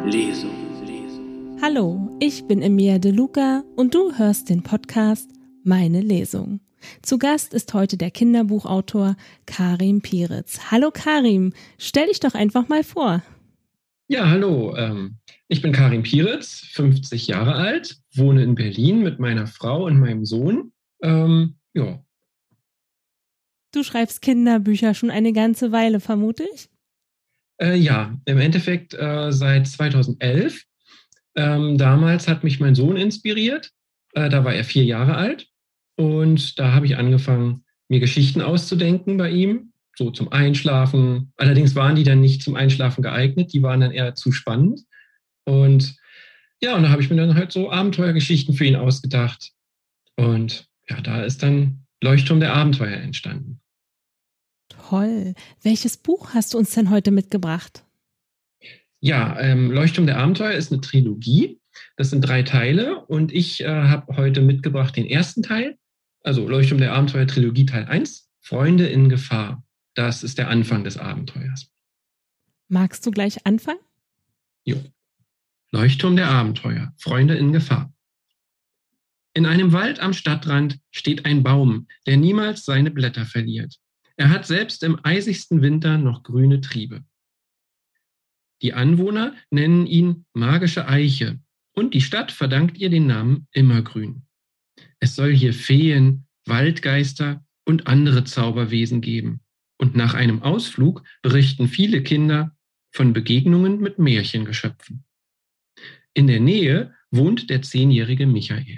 Lesung. Hallo, ich bin Emilia De Luca und du hörst den Podcast Meine Lesung. Zu Gast ist heute der Kinderbuchautor Karim Piritz. Hallo Karim, stell dich doch einfach mal vor. Ja, hallo. Ich bin Karim Piritz, 50 Jahre alt, wohne in Berlin mit meiner Frau und meinem Sohn. Ja. Du schreibst Kinderbücher schon eine ganze Weile, vermute ich? Ja, im Endeffekt seit 2011. Damals hat mich mein Sohn inspiriert. Da war er 4 Jahre alt. Und da habe ich angefangen, mir Geschichten auszudenken bei ihm, so zum Einschlafen. Allerdings waren die dann nicht zum Einschlafen geeignet, die waren dann eher zu spannend. Und ja, und da habe ich mir dann halt so Abenteuergeschichten für ihn ausgedacht. Und ja, da ist dann Leuchtturm der Abenteuer entstanden. Toll. Welches Buch hast du uns denn heute mitgebracht? Ja, Leuchtturm der Abenteuer ist eine Trilogie. Das sind 3 Teile und ich habe heute mitgebracht den ersten Teil, also Leuchtturm der Abenteuer Trilogie Teil 1, Freunde in Gefahr. Das ist der Anfang des Abenteuers. Magst du gleich anfangen? Jo. Leuchtturm der Abenteuer, Freunde in Gefahr. In einem Wald am Stadtrand steht ein Baum, der niemals seine Blätter verliert. Er hat selbst im eisigsten Winter noch grüne Triebe. Die Anwohner nennen ihn magische Eiche und die Stadt verdankt ihr den Namen Immergrün. Es soll hier Feen, Waldgeister und andere Zauberwesen geben. Und nach einem Ausflug berichten viele Kinder von Begegnungen mit Märchengeschöpfen. In der Nähe wohnt der 10-jährige Michael.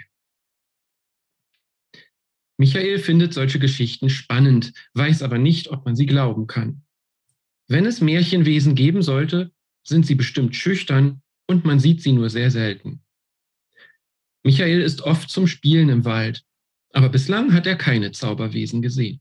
Michael findet solche Geschichten spannend, weiß aber nicht, ob man sie glauben kann. Wenn es Märchenwesen geben sollte, sind sie bestimmt schüchtern und man sieht sie nur sehr selten. Michael ist oft zum Spielen im Wald, aber bislang hat er keine Zauberwesen gesehen.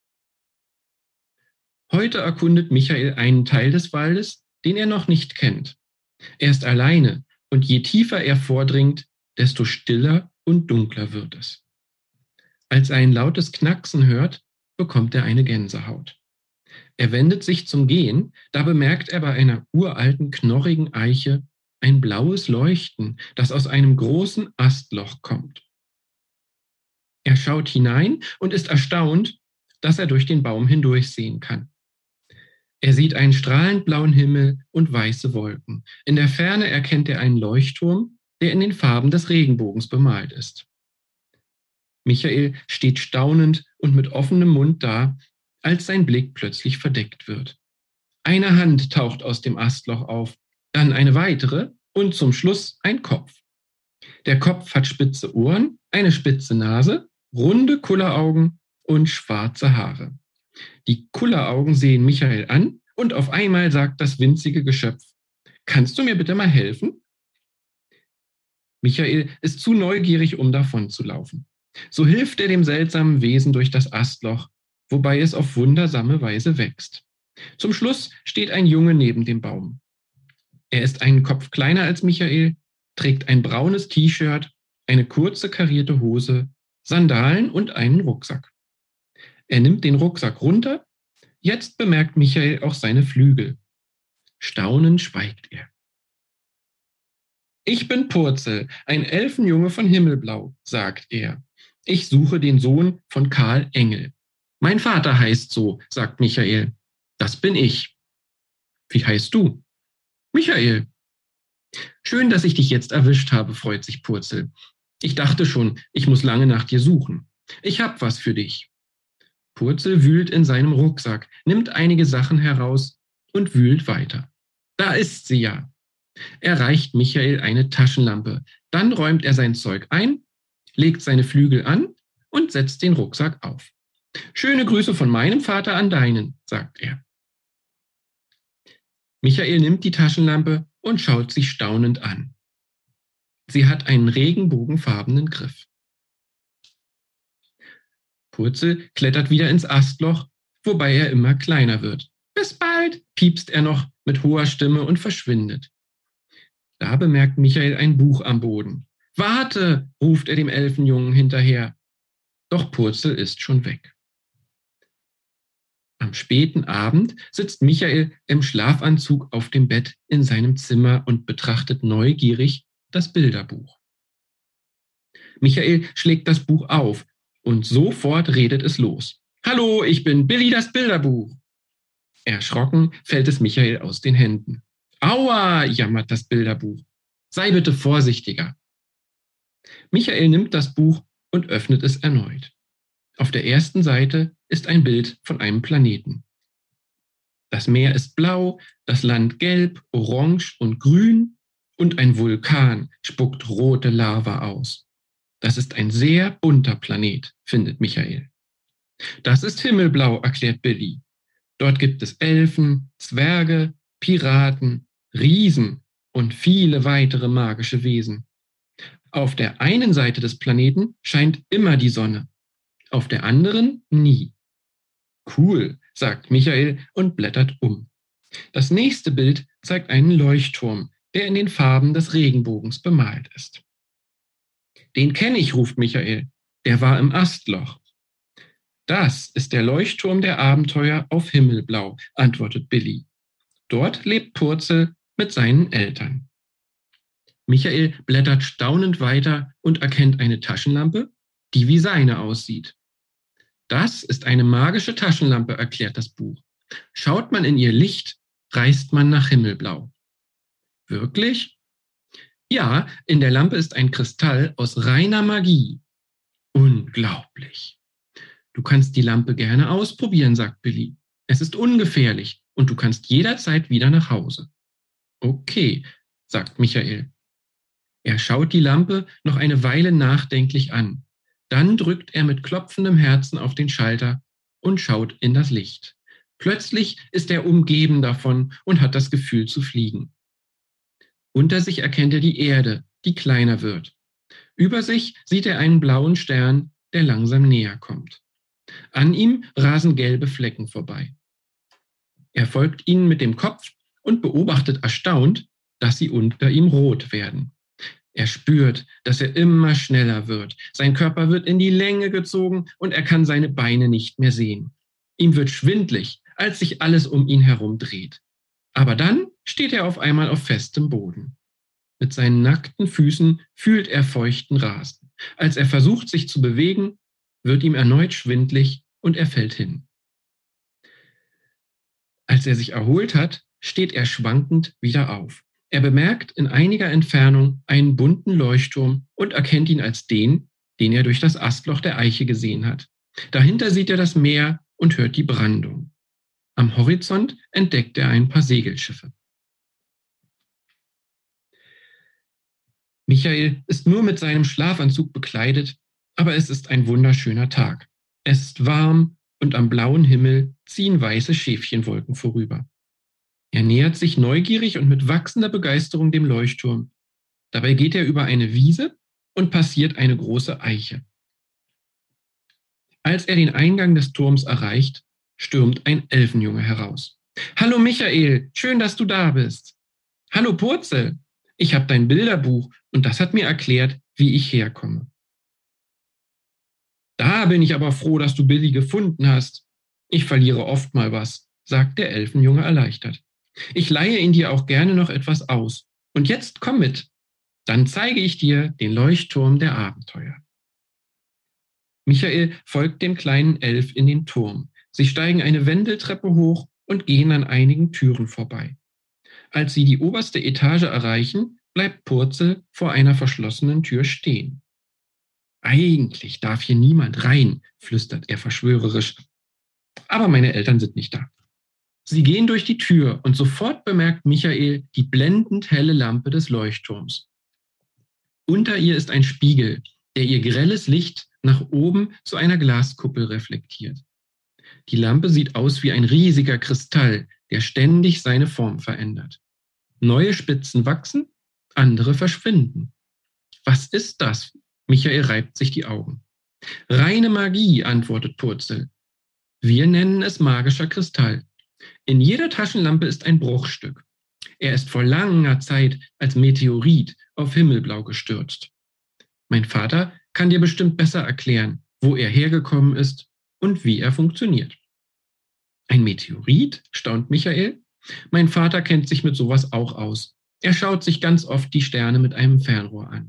Heute erkundet Michael einen Teil des Waldes, den er noch nicht kennt. Er ist alleine und je tiefer er vordringt, desto stiller und dunkler wird es. Als er ein lautes Knacksen hört, bekommt er eine Gänsehaut. Er wendet sich zum Gehen, da bemerkt er bei einer uralten, knorrigen Eiche ein blaues Leuchten, das aus einem großen Astloch kommt. Er schaut hinein und ist erstaunt, dass er durch den Baum hindurchsehen kann. Er sieht einen strahlend blauen Himmel und weiße Wolken. In der Ferne erkennt er einen Leuchtturm, der in den Farben des Regenbogens bemalt ist. Michael steht staunend und mit offenem Mund da, als sein Blick plötzlich verdeckt wird. Eine Hand taucht aus dem Astloch auf, dann eine weitere und zum Schluss ein Kopf. Der Kopf hat spitze Ohren, eine spitze Nase, runde Kulleraugen und schwarze Haare. Die Kulleraugen sehen Michael an und auf einmal sagt das winzige Geschöpf: „Kannst du mir bitte mal helfen?“ Michael ist zu neugierig, um davon zu laufen. So hilft er dem seltsamen Wesen durch das Astloch, wobei es auf wundersame Weise wächst. Zum Schluss steht ein Junge neben dem Baum. Er ist einen Kopf kleiner als Michael, trägt ein braunes T-Shirt, eine kurze karierte Hose, Sandalen und einen Rucksack. Er nimmt den Rucksack runter. Jetzt bemerkt Michael auch seine Flügel. Staunend schweigt er. „Ich bin Purzel, ein Elfenjunge von Himmelblau“, sagt er. „Ich suche den Sohn von Karl Engel.“ „Mein Vater heißt so“, sagt Michael. „Das bin ich.“ „Wie heißt du?“ „Michael.“ „Schön, dass ich dich jetzt erwischt habe“, freut sich Purzel. „Ich dachte schon, ich muss lange nach dir suchen. Ich hab was für dich.“ Purzel wühlt in seinem Rucksack, nimmt einige Sachen heraus und wühlt weiter. Da ist sie ja. Er reicht Michael eine Taschenlampe. Dann räumt er sein Zeug ein, legt seine Flügel an und setzt den Rucksack auf. „Schöne Grüße von meinem Vater an deinen“, sagt er. Michael nimmt die Taschenlampe und schaut sich staunend an. Sie hat einen regenbogenfarbenen Griff. Purzel klettert wieder ins Astloch, wobei er immer kleiner wird. „Bis bald“, piepst er noch mit hoher Stimme und verschwindet. Da bemerkt Michael ein Buch am Boden. „Warte“, ruft er dem Elfenjungen hinterher. Doch Purzel ist schon weg. Am späten Abend sitzt Michael im Schlafanzug auf dem Bett in seinem Zimmer und betrachtet neugierig das Bilderbuch. Michael schlägt das Buch auf und sofort redet es los. Hallo, ich bin Billy, das Bilderbuch. Erschrocken fällt es Michael aus den Händen. Aua, jammert das Bilderbuch. Sei bitte vorsichtiger. Michael nimmt das Buch und öffnet es erneut. Auf der ersten Seite ist ein Bild von einem Planeten. Das Meer ist blau, das Land gelb, orange und grün und ein Vulkan spuckt rote Lava aus. Das ist ein sehr bunter Planet, findet Michael. Das ist Himmelblau, erklärt Billy. Dort gibt es Elfen, Zwerge, Piraten, Riesen und viele weitere magische Wesen. Auf der einen Seite des Planeten scheint immer die Sonne, auf der anderen nie. Cool, sagt Michael und blättert um. Das nächste Bild zeigt einen Leuchtturm, der in den Farben des Regenbogens bemalt ist. Den kenne ich, ruft Michael. Der war im Astloch. Das ist der Leuchtturm der Abenteuer auf Himmelblau, antwortet Billy. Dort lebt Purzel mit seinen Eltern. Michael blättert staunend weiter und erkennt eine Taschenlampe, die wie seine aussieht. Das ist eine magische Taschenlampe, erklärt das Buch. Schaut man in ihr Licht, reist man nach Himmelblau. Wirklich? Ja, in der Lampe ist ein Kristall aus reiner Magie. Unglaublich. Du kannst die Lampe gerne ausprobieren, sagt Billy. Es ist ungefährlich und du kannst jederzeit wieder nach Hause. Okay, sagt Michael. Er schaut die Lampe noch eine Weile nachdenklich an. Dann drückt er mit klopfendem Herzen auf den Schalter und schaut in das Licht. Plötzlich ist er umgeben davon und hat das Gefühl zu fliegen. Unter sich erkennt er die Erde, die kleiner wird. Über sich sieht er einen blauen Stern, der langsam näher kommt. An ihm rasen gelbe Flecken vorbei. Er folgt ihnen mit dem Kopf und beobachtet erstaunt, dass sie unter ihm rot werden. Er spürt, dass er immer schneller wird. Sein Körper wird in die Länge gezogen und er kann seine Beine nicht mehr sehen. Ihm wird schwindlig, als sich alles um ihn herum dreht. Aber dann steht er auf einmal auf festem Boden. Mit seinen nackten Füßen fühlt er feuchten Rasen. Als er versucht, sich zu bewegen, wird ihm erneut schwindlig und er fällt hin. Als er sich erholt hat, steht er schwankend wieder auf. Er bemerkt in einiger Entfernung einen bunten Leuchtturm und erkennt ihn als den er durch das Astloch der Eiche gesehen hat. Dahinter sieht er das Meer und hört die Brandung. Am Horizont entdeckt er ein paar Segelschiffe. Michael ist nur mit seinem Schlafanzug bekleidet, aber es ist ein wunderschöner Tag. Es ist warm und am blauen Himmel ziehen weiße Schäfchenwolken vorüber. Er nähert sich neugierig und mit wachsender Begeisterung dem Leuchtturm. Dabei geht er über eine Wiese und passiert eine große Eiche. Als er den Eingang des Turms erreicht, stürmt ein Elfenjunge heraus. Hallo Michael, schön, dass du da bist. Hallo Purzel, ich habe dein Bilderbuch und das hat mir erklärt, wie ich herkomme. Da bin ich aber froh, dass du Billy gefunden hast. Ich verliere oft mal was, sagt der Elfenjunge erleichtert. Ich leihe ihn dir auch gerne noch etwas aus. Und jetzt komm mit. Dann zeige ich dir den Leuchtturm der Abenteuer. Michael folgt dem kleinen Elf in den Turm. Sie steigen eine Wendeltreppe hoch und gehen an einigen Türen vorbei. Als sie die oberste Etage erreichen, bleibt Purzel vor einer verschlossenen Tür stehen. Eigentlich darf hier niemand rein, flüstert er verschwörerisch. Aber meine Eltern sind nicht da. Sie gehen durch die Tür und sofort bemerkt Michael die blendend helle Lampe des Leuchtturms. Unter ihr ist ein Spiegel, der ihr grelles Licht nach oben zu einer Glaskuppel reflektiert. Die Lampe sieht aus wie ein riesiger Kristall, der ständig seine Form verändert. Neue Spitzen wachsen, andere verschwinden. Was ist das? Michael reibt sich die Augen. Reine Magie, antwortet Purzel. Wir nennen es magischer Kristall. In jeder Taschenlampe ist ein Bruchstück. Er ist vor langer Zeit als Meteorit auf Himmelblau gestürzt. Mein Vater kann dir bestimmt besser erklären, wo er hergekommen ist und wie er funktioniert. Ein Meteorit? Staunt Michael. Mein Vater kennt sich mit sowas auch aus. Er schaut sich ganz oft die Sterne mit einem Fernrohr an.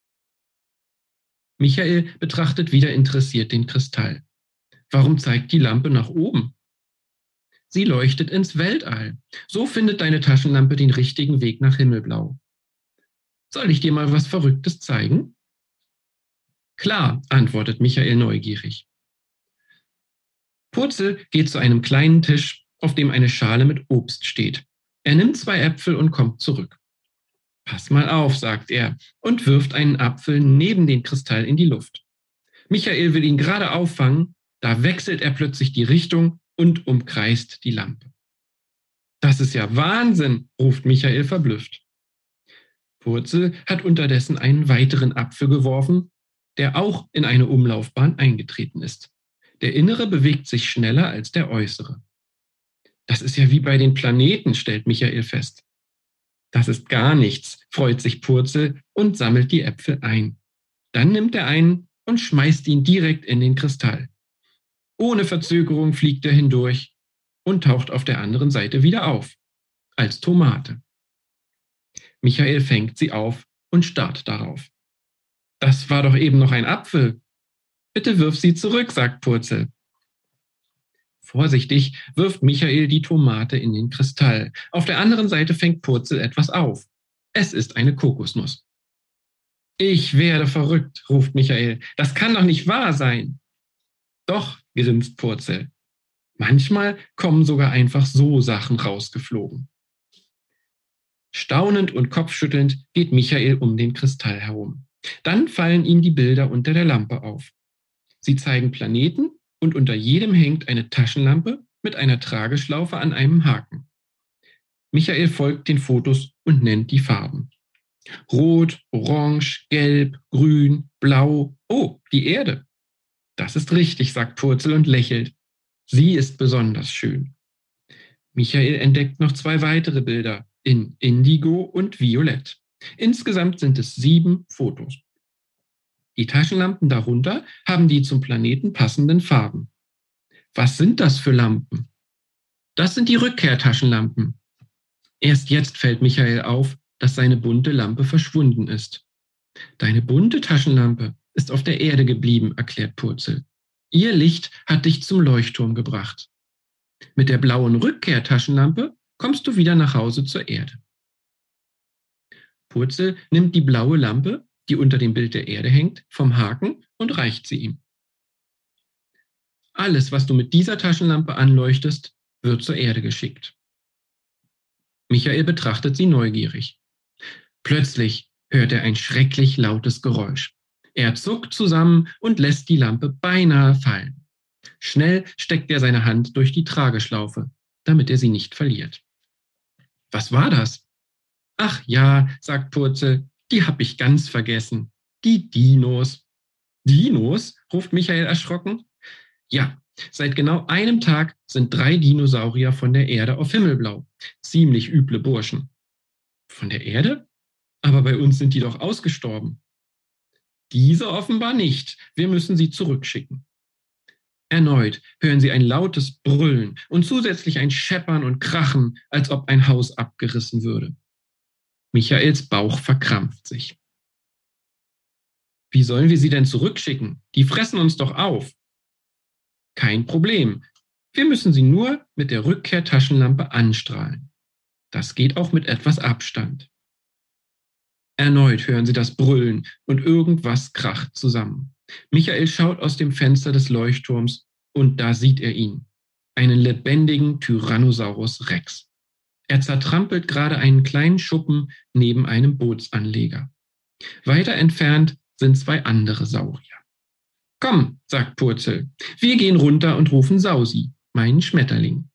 Michael betrachtet wieder interessiert den Kristall. Warum zeigt die Lampe nach oben? Sie leuchtet ins Weltall. So findet deine Taschenlampe den richtigen Weg nach Himmelblau. Soll ich dir mal was Verrücktes zeigen? Klar, antwortet Michael neugierig. Purzel geht zu einem kleinen Tisch, auf dem eine Schale mit Obst steht. Er nimmt 2 Äpfel und kommt zurück. Pass mal auf, sagt er und wirft einen Apfel neben den Kristall in die Luft. Michael will ihn gerade auffangen, da wechselt er plötzlich die Richtung und umkreist die Lampe. Das ist ja Wahnsinn, ruft Michael verblüfft. Purzel hat unterdessen einen weiteren Apfel geworfen, der auch in eine Umlaufbahn eingetreten ist. Der innere bewegt sich schneller als der äußere. Das ist ja wie bei den Planeten, stellt Michael fest. Das ist gar nichts, freut sich Purzel und sammelt die Äpfel ein. Dann nimmt er einen und schmeißt ihn direkt in den Kristall. Ohne Verzögerung fliegt er hindurch und taucht auf der anderen Seite wieder auf, als Tomate. Michael fängt sie auf und starrt darauf. Das war doch eben noch ein Apfel. Bitte wirf sie zurück, sagt Purzel. Vorsichtig wirft Michael die Tomate in den Kristall. Auf der anderen Seite fängt Purzel etwas auf. Es ist eine Kokosnuss. Ich werde verrückt, ruft Michael. Das kann doch nicht wahr sein. Doch, grinst Purzel. Manchmal kommen sogar einfach so Sachen rausgeflogen. Staunend und kopfschüttelnd geht Michael um den Kristall herum. Dann fallen ihm die Bilder unter der Lampe auf. Sie zeigen Planeten und unter jedem hängt eine Taschenlampe mit einer Trageschlaufe an einem Haken. Michael folgt den Fotos und nennt die Farben. Rot, Orange, Gelb, Grün, Blau. Oh, die Erde. Das ist richtig, sagt Purzel und lächelt. Sie ist besonders schön. Michael entdeckt noch 2 weitere Bilder in Indigo und Violett. Insgesamt sind es 7 Fotos. Die Taschenlampen darunter haben die zum Planeten passenden Farben. Was sind das für Lampen? Das sind die Rückkehrtaschenlampen. Erst jetzt fällt Michael auf, dass seine bunte Lampe verschwunden ist. Deine bunte Taschenlampe ist auf der Erde geblieben, erklärt Purzel. Ihr Licht hat dich zum Leuchtturm gebracht. Mit der blauen Rückkehrtaschenlampe kommst du wieder nach Hause zur Erde. Purzel nimmt die blaue Lampe, die unter dem Bild der Erde hängt, vom Haken und reicht sie ihm. Alles, was du mit dieser Taschenlampe anleuchtest, wird zur Erde geschickt. Michael betrachtet sie neugierig. Plötzlich hört er ein schrecklich lautes Geräusch. Er zuckt zusammen und lässt die Lampe beinahe fallen. Schnell steckt er seine Hand durch die Trageschlaufe, damit er sie nicht verliert. Was war das? Ach ja, sagt Purzel, die hab ich ganz vergessen. Die Dinos. Dinos? Ruft Michael erschrocken. Ja, seit genau einem Tag sind 3 Dinosaurier von der Erde auf Himmelblau. Ziemlich üble Burschen. Von der Erde? Aber bei uns sind die doch ausgestorben. Diese offenbar nicht. Wir müssen sie zurückschicken. Erneut hören sie ein lautes Brüllen und zusätzlich ein Scheppern und Krachen, als ob ein Haus abgerissen würde. Michaels Bauch verkrampft sich. Wie sollen wir sie denn zurückschicken? Die fressen uns doch auf. Kein Problem. Wir müssen sie nur mit der Rückkehrtaschenlampe anstrahlen. Das geht auch mit etwas Abstand. Erneut hören sie das Brüllen und irgendwas kracht zusammen. Michael schaut aus dem Fenster des Leuchtturms und da sieht er ihn, einen lebendigen Tyrannosaurus Rex. Er zertrampelt gerade einen kleinen Schuppen neben einem Bootsanleger. Weiter entfernt sind 2 andere Saurier. Komm, sagt Purzel, wir gehen runter und rufen Sausi, meinen Schmetterling.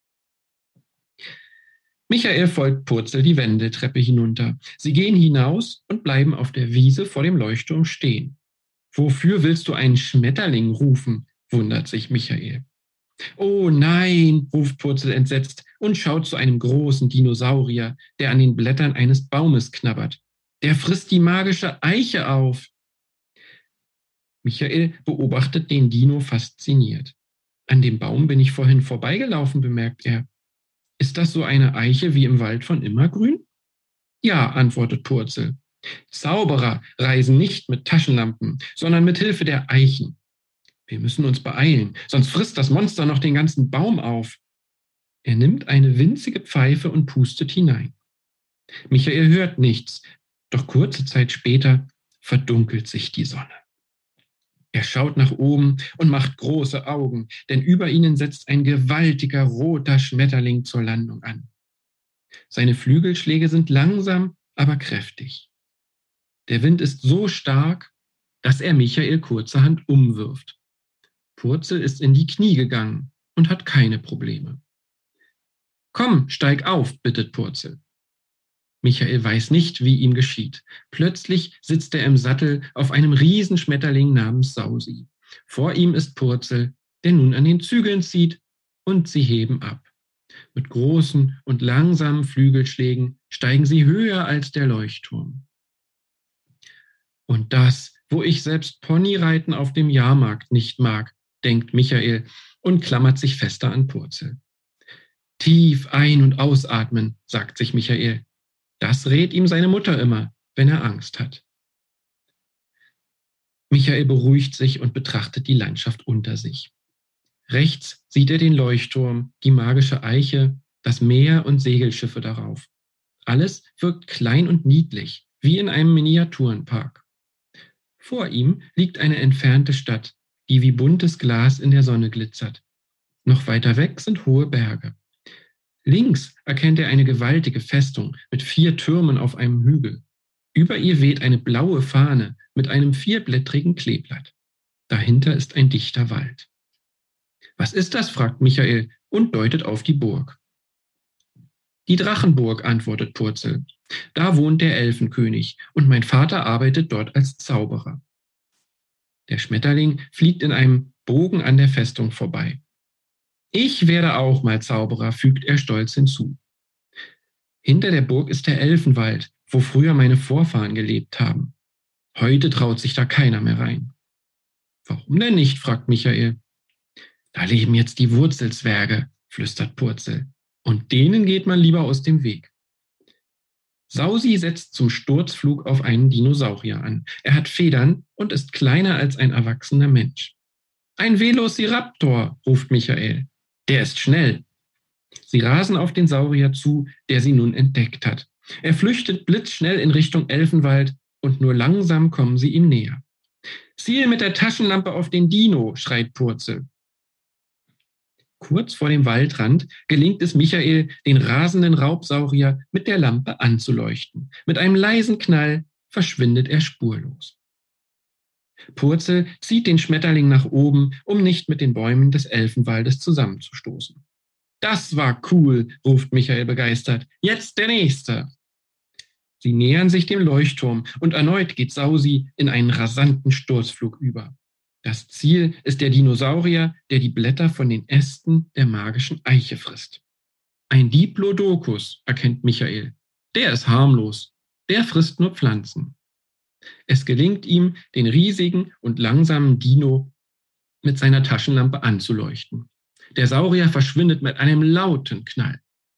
Michael folgt Purzel die Wendeltreppe hinunter. Sie gehen hinaus und bleiben auf der Wiese vor dem Leuchtturm stehen. Wofür willst du einen Schmetterling rufen? Wundert sich Michael. Oh nein, ruft Purzel entsetzt und schaut zu einem großen Dinosaurier, der an den Blättern eines Baumes knabbert. Der frisst die magische Eiche auf. Michael beobachtet den Dino fasziniert. An dem Baum bin ich vorhin vorbeigelaufen, bemerkt er. Ist das so eine Eiche wie im Wald von Immergrün? Ja, antwortet Purzel. Zauberer reisen nicht mit Taschenlampen, sondern mit Hilfe der Eichen. Wir müssen uns beeilen, sonst frisst das Monster noch den ganzen Baum auf. Er nimmt eine winzige Pfeife und pustet hinein. Michael hört nichts, doch kurze Zeit später verdunkelt sich die Sonne. Er schaut nach oben und macht große Augen, denn über ihnen setzt ein gewaltiger roter Schmetterling zur Landung an. Seine Flügelschläge sind langsam, aber kräftig. Der Wind ist so stark, dass er Michael kurzerhand umwirft. Purzel ist in die Knie gegangen und hat keine Probleme. Komm, steig auf, bittet Purzel. Michael weiß nicht, wie ihm geschieht. Plötzlich sitzt er im Sattel auf einem Riesenschmetterling namens Sausi. Vor ihm ist Purzel, der nun an den Zügeln zieht, und sie heben ab. Mit großen und langsamen Flügelschlägen steigen sie höher als der Leuchtturm. Und das, wo ich selbst Ponyreiten auf dem Jahrmarkt nicht mag, denkt Michael und klammert sich fester an Purzel. Tief ein- und ausatmen, sagt sich Michael. Das rät ihm seine Mutter immer, wenn er Angst hat. Michael beruhigt sich und betrachtet die Landschaft unter sich. Rechts sieht er den Leuchtturm, die magische Eiche, das Meer und Segelschiffe darauf. Alles wirkt klein und niedlich, wie in einem Miniaturenpark. Vor ihm liegt eine entfernte Stadt, die wie buntes Glas in der Sonne glitzert. Noch weiter weg sind hohe Berge. Links erkennt er eine gewaltige Festung mit 4 Türmen auf einem Hügel. Über ihr weht eine blaue Fahne mit einem 4-blättrigen Kleeblatt. Dahinter ist ein dichter Wald. Was ist das? Fragt Michael und deutet auf die Burg. Die Drachenburg, antwortet Purzel. Da wohnt der Elfenkönig und mein Vater arbeitet dort als Zauberer. Der Schmetterling fliegt in einem Bogen an der Festung vorbei. Ich werde auch mal Zauberer, fügt er stolz hinzu. Hinter der Burg ist der Elfenwald, wo früher meine Vorfahren gelebt haben. Heute traut sich da keiner mehr rein. Warum denn nicht? Fragt Michael. Da leben jetzt die Wurzelzwerge, flüstert Purzel. Und denen geht man lieber aus dem Weg. Sausi setzt zum Sturzflug auf einen Dinosaurier an. Er hat Federn und ist kleiner als ein erwachsener Mensch. Ein Velociraptor, ruft Michael. Der ist schnell. Sie rasen auf den Saurier zu, der sie nun entdeckt hat. Er flüchtet blitzschnell in Richtung Elfenwald und nur langsam kommen sie ihm näher. Ziel mit der Taschenlampe auf den Dino, schreit Purzel. Kurz vor dem Waldrand gelingt es Michael, den rasenden Raubsaurier mit der Lampe anzuleuchten. Mit einem leisen Knall verschwindet er spurlos. Purzel zieht den Schmetterling nach oben, um nicht mit den Bäumen des Elfenwaldes zusammenzustoßen. Das war cool, ruft Michael begeistert. Jetzt der nächste. Sie nähern sich dem Leuchtturm und erneut geht Sausi in einen rasanten Sturzflug über. Das Ziel ist der Dinosaurier, der die Blätter von den Ästen der magischen Eiche frisst. Ein Diplodocus, erkennt Michael. Der ist harmlos. Der frisst nur Pflanzen. Es gelingt ihm, den riesigen und langsamen Dino mit seiner Taschenlampe anzuleuchten. Der Saurier verschwindet mit einem lauten Knall.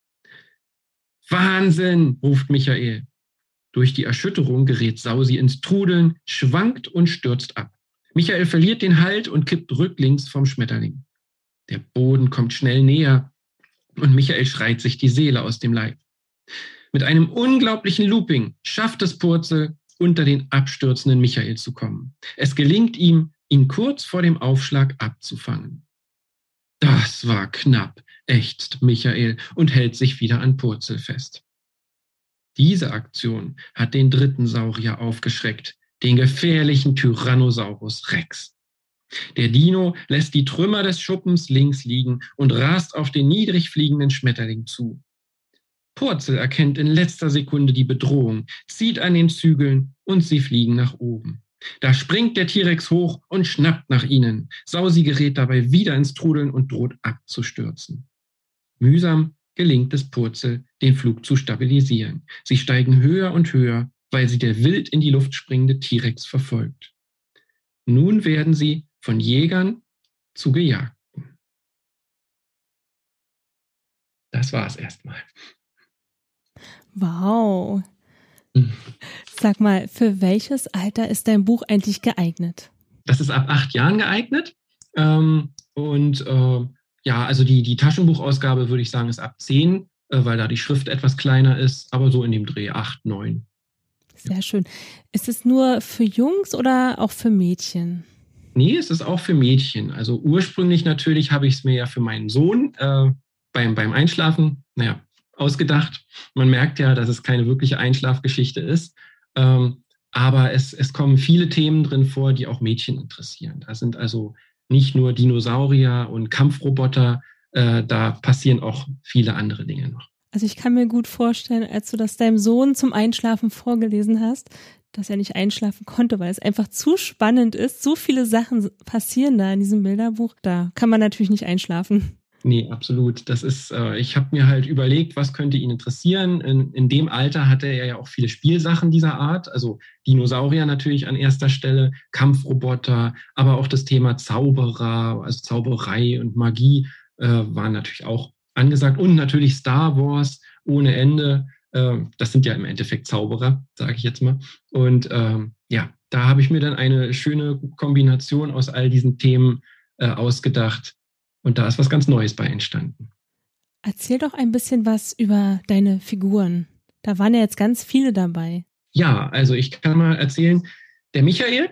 Wahnsinn, ruft Michael. Durch die Erschütterung gerät Sausi ins Trudeln, schwankt und stürzt ab. Michael verliert den Halt und kippt rücklings vom Schmetterling. Der Boden kommt schnell näher und Michael schreit sich die Seele aus dem Leib. Mit einem unglaublichen Looping schafft es Purzel, unter den abstürzenden Michael zu kommen. Es gelingt ihm, ihn kurz vor dem Aufschlag abzufangen. Das war knapp, ächzt Michael und hält sich wieder an Purzel fest. Diese Aktion hat den dritten Saurier aufgeschreckt, den gefährlichen Tyrannosaurus Rex. Der Dino lässt die Trümmer des Schuppens links liegen und rast auf den niedrig fliegenden Schmetterling zu. Purzel erkennt in letzter Sekunde die Bedrohung, zieht an den Zügeln und sie fliegen nach oben. Da springt der T-Rex hoch und schnappt nach ihnen. Sausi gerät dabei wieder ins Trudeln und droht abzustürzen. Mühsam gelingt es Purzel, den Flug zu stabilisieren. Sie steigen höher und höher, weil sie der wild in die Luft springende T-Rex verfolgt. Nun werden sie von Jägern zu Gejagten. das war es erstmal. Wow. Sag mal, für welches Alter ist dein Buch eigentlich geeignet? Das ist ab 8 Jahren geeignet. Also die Taschenbuchausgabe, würde ich sagen, ist ab 10, weil da die Schrift etwas kleiner ist, aber so in dem Dreh 8, 9. Sehr schön. Ist es nur für Jungs oder auch für Mädchen? Nee, es ist auch für Mädchen. Also ursprünglich natürlich habe ich es mir ja für meinen Sohn beim Einschlafen, ausgedacht. Man merkt ja, dass es keine wirkliche Einschlafgeschichte ist. Aber es kommen viele Themen drin vor, die auch Mädchen interessieren. Da sind also nicht nur Dinosaurier und Kampfroboter, da passieren auch viele andere Dinge noch. Also ich kann mir gut vorstellen, als du das deinem Sohn zum Einschlafen vorgelesen hast, dass er nicht einschlafen konnte, weil es einfach zu spannend ist. So viele Sachen passieren da in diesem Bilderbuch. Da kann man natürlich nicht einschlafen. Nee, absolut. Das ist, ich habe mir halt überlegt, was könnte ihn interessieren. In dem Alter hatte er ja auch viele Spielsachen dieser Art, also Dinosaurier natürlich an erster Stelle, Kampfroboter, aber auch das Thema Zauberer, also Zauberei und Magie waren natürlich auch angesagt und natürlich Star Wars ohne Ende. Das sind ja im Endeffekt Zauberer, sage ich jetzt mal. Und da habe ich mir dann eine schöne Kombination aus all diesen Themen ausgedacht. Und da ist was ganz Neues bei entstanden. Erzähl doch ein bisschen was über deine Figuren. Da waren ja jetzt ganz viele dabei. Ja, also ich kann mal erzählen, der Michael,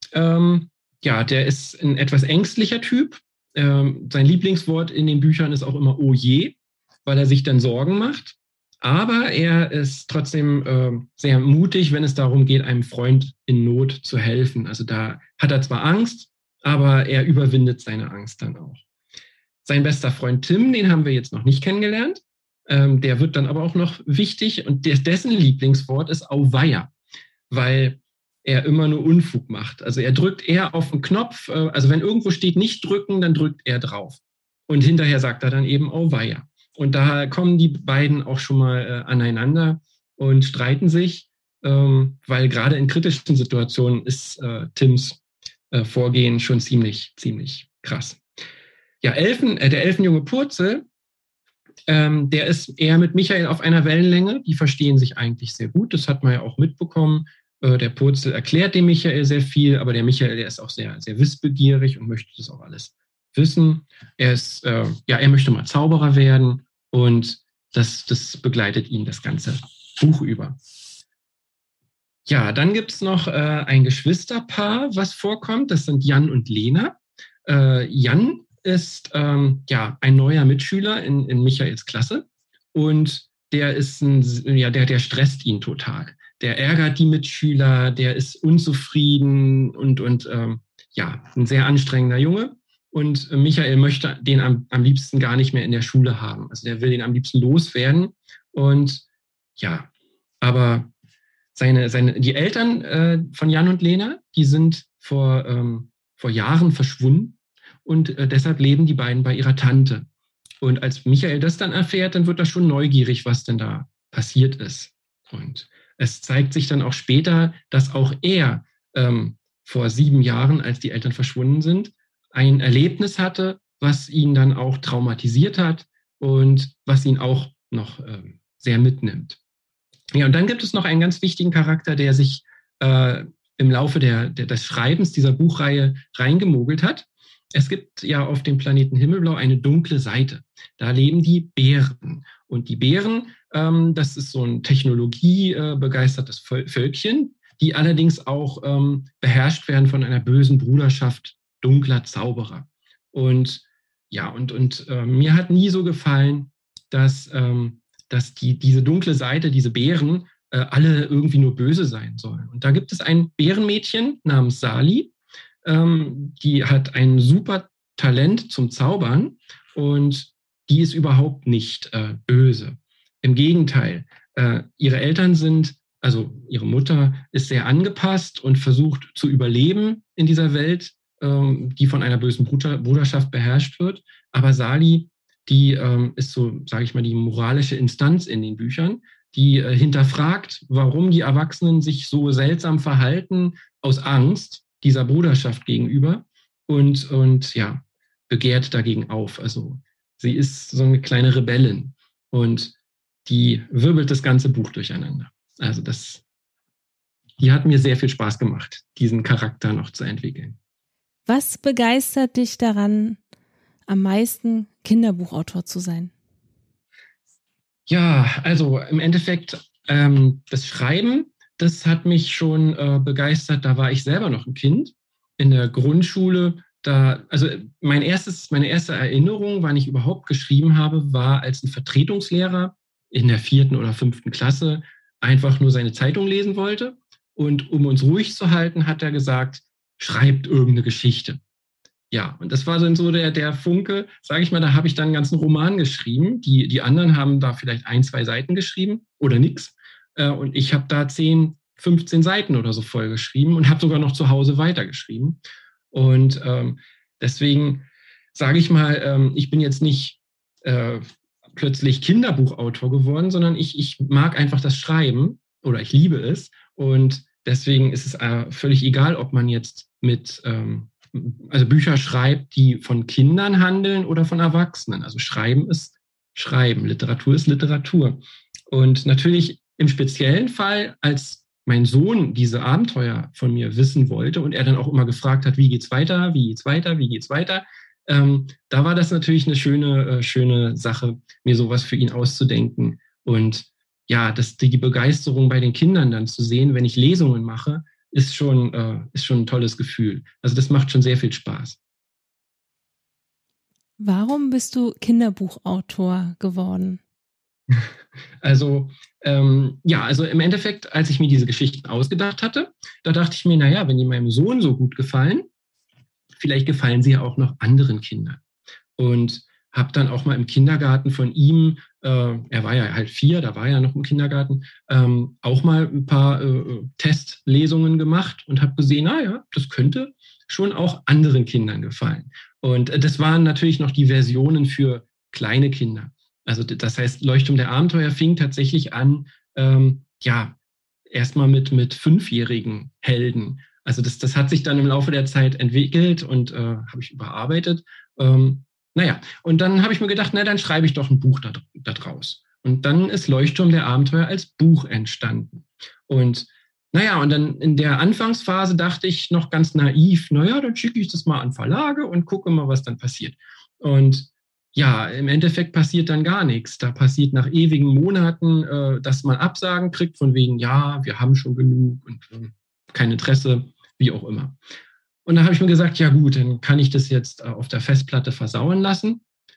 der ist ein etwas ängstlicher Typ. Sein Lieblingswort in den Büchern ist auch immer oh je, weil er sich dann Sorgen macht. Aber er ist trotzdem sehr mutig, wenn es darum geht, einem Freund in Not zu helfen. Also da hat er zwar Angst, aber er überwindet seine Angst dann auch. Sein bester Freund Tim, den haben wir jetzt noch nicht kennengelernt. Der wird dann aber auch noch wichtig und dessen Lieblingswort ist Auweia, weil er immer nur Unfug macht. Also er drückt eher auf den Knopf, also wenn irgendwo steht nicht drücken, dann drückt er drauf. Und hinterher sagt er dann eben Auweia. Und da kommen die beiden auch schon mal aneinander und streiten sich, weil gerade in kritischen Situationen ist Tims Vorgehen schon ziemlich krass. Ja, der Elfenjunge Purzel, der ist eher mit Michael auf einer Wellenlänge. Die verstehen sich eigentlich sehr gut. Das hat man ja auch mitbekommen. Der Purzel erklärt dem Michael sehr viel, aber der Michael, der ist auch sehr, sehr wissbegierig und möchte das auch alles wissen. Er möchte mal Zauberer werden und das begleitet ihn das ganze Buch über. Ja, dann gibt es noch ein Geschwisterpaar, was vorkommt. Das sind Jan und Lena. Jan ist ein neuer Mitschüler in Michaels Klasse und der stresst ihn total. Der ärgert die Mitschüler, der ist unzufrieden und ein sehr anstrengender Junge. Und Michael möchte den am liebsten gar nicht mehr in der Schule haben. Also der will den am liebsten loswerden. Und ja, aber die Eltern von Jan und Lena, die sind vor Jahren verschwunden. Und deshalb leben die beiden bei ihrer Tante. Und als Michael das dann erfährt, dann wird er schon neugierig, was denn da passiert ist. Und es zeigt sich dann auch später, dass auch er vor 7 Jahren, als die Eltern verschwunden sind, ein Erlebnis hatte, was ihn dann auch traumatisiert hat und was ihn auch noch sehr mitnimmt. Ja, und dann gibt es noch einen ganz wichtigen Charakter, der sich im Laufe des Schreibens dieser Buchreihe reingemogelt hat. Es gibt ja auf dem Planeten Himmelblau eine dunkle Seite. Da leben die Bären. Und die Bären, das ist so ein technologiebegeistertes Völkchen, die allerdings auch beherrscht werden von einer bösen Bruderschaft dunkler Zauberer. Und mir hat nie so gefallen, dass diese dunkle Seite, diese Bären, alle irgendwie nur böse sein sollen. Und da gibt es ein Bärenmädchen namens Sali, die hat ein super Talent zum Zaubern und die ist überhaupt nicht böse. Im Gegenteil, ihre Mutter ist sehr angepasst und versucht zu überleben in dieser Welt, die von einer bösen Bruderschaft beherrscht wird. Aber Sali, die ist so, sage ich mal, die moralische Instanz in den Büchern, die hinterfragt, warum die Erwachsenen sich so seltsam verhalten aus Angst dieser Bruderschaft gegenüber und begehrt dagegen auf. Also sie ist so eine kleine Rebellin. und die wirbelt das ganze Buch durcheinander. Also die hat mir sehr viel Spaß gemacht, diesen Charakter noch zu entwickeln. Was begeistert dich daran, am meisten Kinderbuchautor zu sein? Ja, also im Endeffekt das Schreiben, das hat mich schon begeistert. Da war ich selber noch ein Kind in der Grundschule. Also meine erste Erinnerung, wann ich überhaupt geschrieben habe, war als ein Vertretungslehrer in der 4. oder 5. Klasse einfach nur seine Zeitung lesen wollte. Und um uns ruhig zu halten, hat er gesagt, schreibt irgendeine Geschichte. Ja, und das war dann so der Funke, sage ich mal, da habe ich dann einen ganzen Roman geschrieben. Die anderen haben da vielleicht 1, 2 Seiten geschrieben oder nix. Und ich habe da 10, 15 Seiten oder so voll geschrieben und habe sogar noch zu Hause weitergeschrieben. Und deswegen sage ich mal, ich bin jetzt nicht plötzlich Kinderbuchautor geworden, sondern ich mag einfach das Schreiben oder ich liebe es. Und deswegen ist es völlig egal, ob man jetzt also Bücher schreibt, die von Kindern handeln oder von Erwachsenen. Also Schreiben ist Schreiben, Literatur ist Literatur. Und natürlich im speziellen Fall, als mein Sohn diese Abenteuer von mir wissen wollte und er dann auch immer gefragt hat, wie geht's weiter, wie geht's weiter, wie geht's weiter, da war das natürlich eine schöne Sache, mir sowas für ihn auszudenken. Und ja, die Begeisterung bei den Kindern dann zu sehen, wenn ich Lesungen mache, ist schon ein tolles Gefühl. Also das macht schon sehr viel Spaß. Warum bist du Kinderbuchautor geworden? Also also im Endeffekt, als ich mir diese Geschichten ausgedacht hatte, da dachte ich mir, naja, wenn die meinem Sohn so gut gefallen, vielleicht gefallen sie ja auch noch anderen Kindern. Und habe dann auch mal im Kindergarten von ihm, er war ja halt 4, da war er noch im Kindergarten, auch mal ein paar Testlesungen gemacht und habe gesehen, naja, das könnte schon auch anderen Kindern gefallen. Und das waren natürlich noch die Versionen für kleine Kinder. Also das heißt, Leuchtturm der Abenteuer fing tatsächlich an, erstmal mit 5-jährigen Helden. Also das hat sich dann im Laufe der Zeit entwickelt und habe ich überarbeitet. Und dann habe ich mir gedacht, dann schreibe ich doch ein Buch da draus. Und dann ist Leuchtturm der Abenteuer als Buch entstanden. Und und dann in der Anfangsphase dachte ich noch ganz naiv, dann schicke ich das mal an Verlage und gucke mal, was dann passiert. Und ja, im Endeffekt passiert dann gar nichts. Da passiert nach ewigen Monaten, dass man Absagen kriegt von wegen, ja, wir haben schon genug und kein Interesse, wie auch immer. Und dann habe ich mir gesagt, ja gut, dann kann ich das jetzt auf der Festplatte versauen lassen.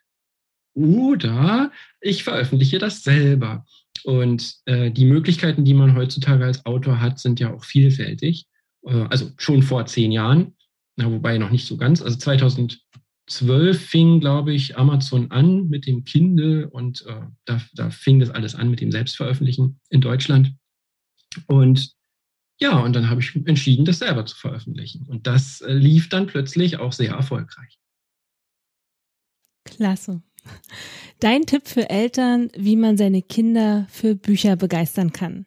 Oder ich veröffentliche das selber. Und die Möglichkeiten, die man heutzutage als Autor hat, sind ja auch vielfältig. Also schon vor 10 Jahren, wobei noch nicht so ganz. Also 2012 fing, glaube ich, Amazon an mit dem Kindle und da fing das alles an mit dem Selbstveröffentlichen in Deutschland. Und dann habe ich entschieden, das selber zu veröffentlichen. Und das lief dann plötzlich auch sehr erfolgreich. Klasse. Dein Tipp für Eltern, wie man seine Kinder für Bücher begeistern kann?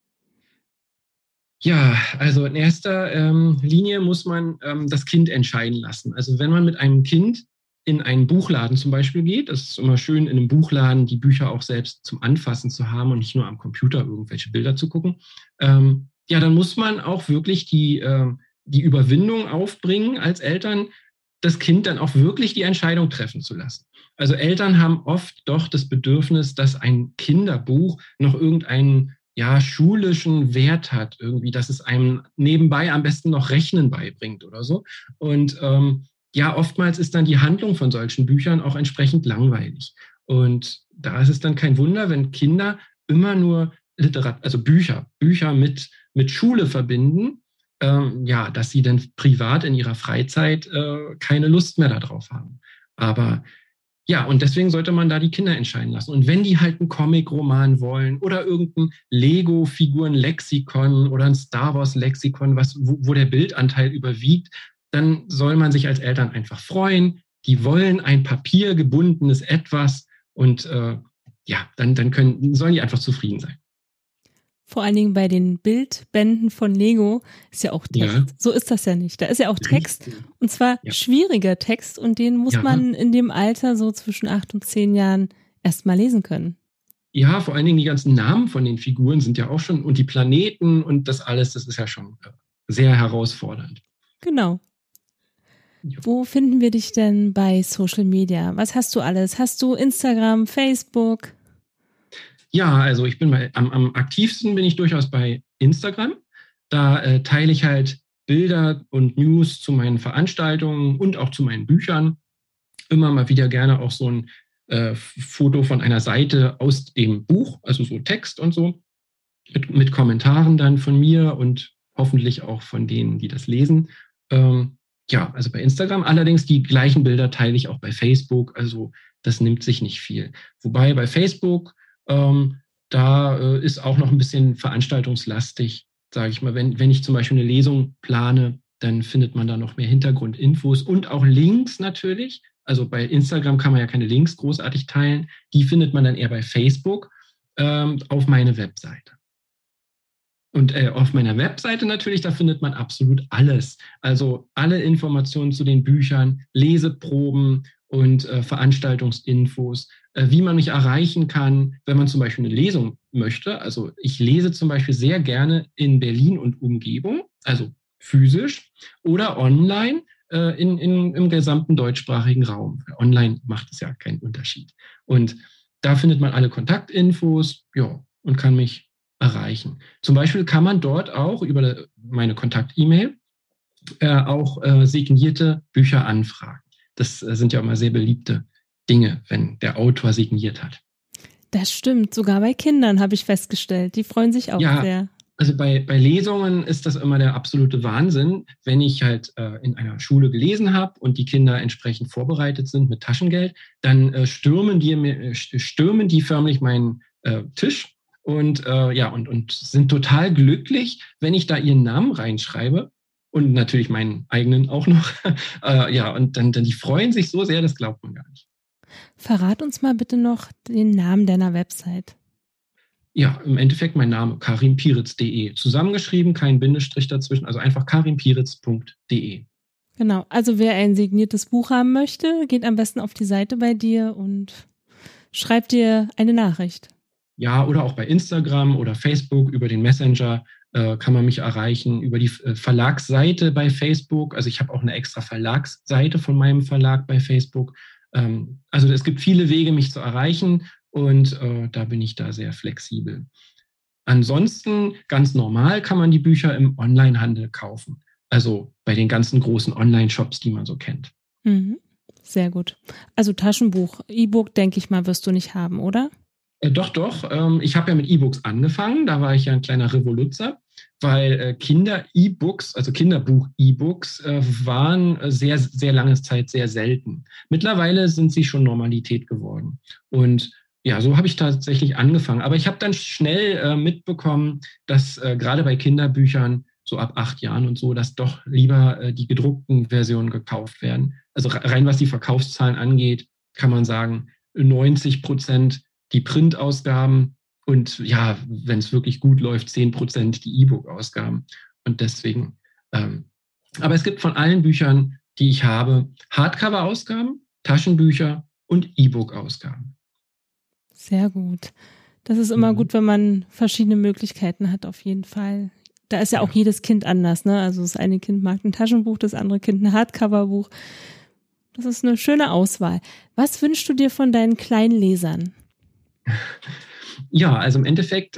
Ja, also in erster Linie muss man das Kind entscheiden lassen. Also wenn man mit einem Kind in einen Buchladen zum Beispiel geht, das ist immer schön, in einem Buchladen die Bücher auch selbst zum Anfassen zu haben und nicht nur am Computer irgendwelche Bilder zu gucken, dann muss man auch wirklich die Überwindung aufbringen, als Eltern das Kind dann auch wirklich die Entscheidung treffen zu lassen. Also Eltern haben oft doch das Bedürfnis, dass ein Kinderbuch noch irgendeinen schulischen Wert hat, irgendwie, dass es einem nebenbei am besten noch Rechnen beibringt oder so. Und oftmals ist dann die Handlung von solchen Büchern auch entsprechend langweilig. Und da ist es dann kein Wunder, wenn Kinder immer nur Bücher mit Schule verbinden, dass sie dann privat in ihrer Freizeit keine Lust mehr darauf haben. Aber und deswegen sollte man da die Kinder entscheiden lassen. Und wenn die halt einen Comic-Roman wollen oder irgendein Lego-Figuren-Lexikon oder ein Star Wars-Lexikon, wo der Bildanteil überwiegt, dann soll man sich als Eltern einfach freuen. Die wollen ein papiergebundenes Etwas und dann sollen die einfach zufrieden sein. Vor allen Dingen bei den Bildbänden von Lego ist ja auch Text. Ja. So ist das ja nicht. Da ist ja auch Text und zwar schwieriger Text und den muss man in dem Alter so zwischen 8 und 10 Jahren erst mal lesen können. Ja, vor allen Dingen die ganzen Namen von den Figuren sind ja auch schon, und die Planeten und das alles, das ist ja schon sehr herausfordernd. Genau. Ja. Wo finden wir dich denn bei Social Media? Was hast du alles? Hast du Instagram, Facebook? Ja, also ich bin am aktivsten bin ich durchaus bei Instagram. Da teile ich halt Bilder und News zu meinen Veranstaltungen und auch zu meinen Büchern. Immer mal wieder gerne auch so ein Foto von einer Seite aus dem Buch, also so Text und so, mit Kommentaren dann von mir und hoffentlich auch von denen, die das lesen. Ja, also bei Instagram. Allerdings die gleichen Bilder teile ich auch bei Facebook. Also das nimmt sich nicht viel. Wobei bei Facebook, da ist auch noch ein bisschen veranstaltungslastig, sage ich mal. Wenn ich zum Beispiel eine Lesung plane, dann findet man da noch mehr Hintergrundinfos und auch Links natürlich. Also bei Instagram kann man ja keine Links großartig teilen. Die findet man dann eher bei Facebook auf meine Webseite. Und auf meiner Webseite natürlich, da findet man absolut alles. Also alle Informationen zu den Büchern, Leseproben und Veranstaltungsinfos, wie man mich erreichen kann, wenn man zum Beispiel eine Lesung möchte. Also ich lese zum Beispiel sehr gerne in Berlin und Umgebung, also physisch oder online im gesamten deutschsprachigen Raum. Online macht es ja keinen Unterschied. Und da findet man alle Kontaktinfos, ja, und kann mich erreichen. Zum Beispiel kann man dort auch über meine Kontakt-E-Mail auch signierte Bücher anfragen. Das sind ja immer sehr beliebte Dinge, wenn der Autor signiert hat. Das stimmt, sogar bei Kindern habe ich festgestellt. Die freuen sich auch sehr. Also bei Lesungen ist das immer der absolute Wahnsinn, wenn ich halt in einer Schule gelesen habe und die Kinder entsprechend vorbereitet sind mit Taschengeld, dann stürmen die förmlich meinen Tisch und sind total glücklich, wenn ich da ihren Namen reinschreibe und natürlich meinen eigenen auch noch. Und dann die freuen sich so sehr, das glaubt man gar nicht. Verrat uns mal bitte noch den Namen deiner Website. Ja, im Endeffekt mein Name, karimpiritz.de. Zusammengeschrieben, kein Bindestrich dazwischen, also einfach karimpiritz.de. Genau, also wer ein signiertes Buch haben möchte, geht am besten auf die Seite bei dir und schreibt dir eine Nachricht. Ja, oder auch bei Instagram oder Facebook über den Messenger kann man mich erreichen, über die Verlagsseite bei Facebook. Also ich habe auch eine extra Verlagsseite von meinem Verlag bei Facebook. Also es gibt viele Wege, mich zu erreichen. Und da bin ich da sehr flexibel. Ansonsten, ganz normal, kann man die Bücher im Onlinehandel kaufen. Also bei den ganzen großen Online-Shops, die man so kennt. Mhm. Sehr gut. Also Taschenbuch, E-Book, denke ich mal, wirst du nicht haben, oder? Doch. Ich habe ja mit E-Books angefangen. Da war ich ja ein kleiner Revoluzer, weil Kinder-E-Books, also Kinderbuch-E-Books, waren sehr, sehr lange Zeit sehr selten. Mittlerweile sind sie schon Normalität geworden. Und ja, so habe ich tatsächlich angefangen. Aber ich habe dann schnell mitbekommen, dass gerade bei Kinderbüchern, so ab 8 Jahren und so, dass doch lieber die gedruckten Versionen gekauft werden. Also rein was die Verkaufszahlen angeht, kann man sagen, 90% die Printausgaben und ja, wenn es wirklich gut läuft, 10% die E-Book-Ausgaben. Und deswegen, aber es gibt von allen Büchern, die ich habe, Hardcover-Ausgaben, Taschenbücher und E-Book-Ausgaben. Sehr gut. Das ist immer gut, wenn man verschiedene Möglichkeiten hat, auf jeden Fall. Da ist ja auch jedes Kind anders, ne? Also das eine Kind mag ein Taschenbuch, das andere Kind ein Hardcover-Buch. Das ist eine schöne Auswahl. Was wünschst du dir von deinen kleinen Lesern? Ja, also im Endeffekt,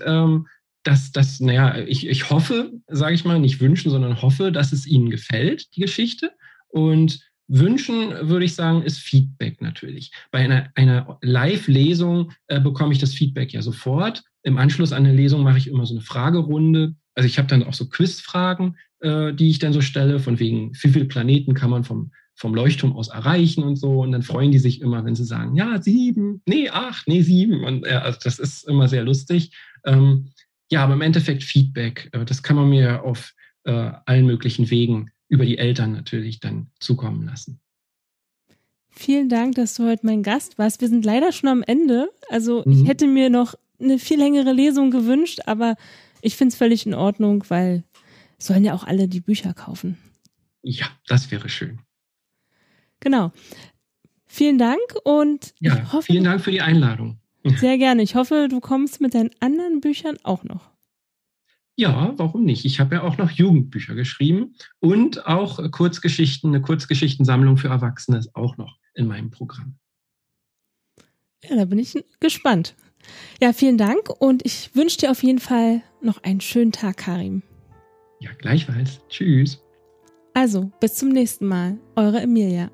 ich hoffe, sage ich mal, nicht wünschen, sondern hoffe, dass es ihnen gefällt, die Geschichte. Und wünschen, würde ich sagen, ist Feedback natürlich. Bei einer Live-Lesung bekomme ich das Feedback ja sofort. Im Anschluss an eine Lesung mache ich immer so eine Fragerunde. Also ich habe dann auch so Quizfragen, die ich dann so stelle, von wegen, wie viele Planeten kann man vom Leuchtturm aus erreichen und so. Und dann freuen die sich immer, wenn sie sagen, ja, 7, nee, 8, nee, 7. Und also das ist immer sehr lustig. Aber im Endeffekt Feedback, das kann man mir auf allen möglichen Wegen über die Eltern natürlich dann zukommen lassen. Vielen Dank, dass du heute mein Gast warst. Wir sind leider schon am Ende. Also ich hätte mir noch eine viel längere Lesung gewünscht, aber ich finde es völlig in Ordnung, weil sollen ja auch alle die Bücher kaufen. Ja, das wäre schön. Genau. Vielen Dank und ja, vielen Dank für die Einladung. Sehr gerne. Ich hoffe, du kommst mit deinen anderen Büchern auch noch. Ja, warum nicht? Ich habe ja auch noch Jugendbücher geschrieben und auch Kurzgeschichten, eine Kurzgeschichtensammlung für Erwachsene ist auch noch in meinem Programm. Ja, da bin ich gespannt. Ja, vielen Dank und ich wünsche dir auf jeden Fall noch einen schönen Tag, Karim. Ja, gleichfalls. Tschüss. Also, bis zum nächsten Mal. Eure Emilia.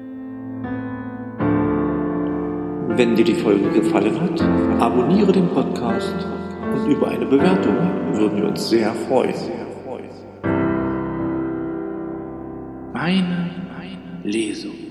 Wenn dir die Folge gefallen hat, abonniere den Podcast und über eine Bewertung würden wir uns sehr freuen. Meine Lesung.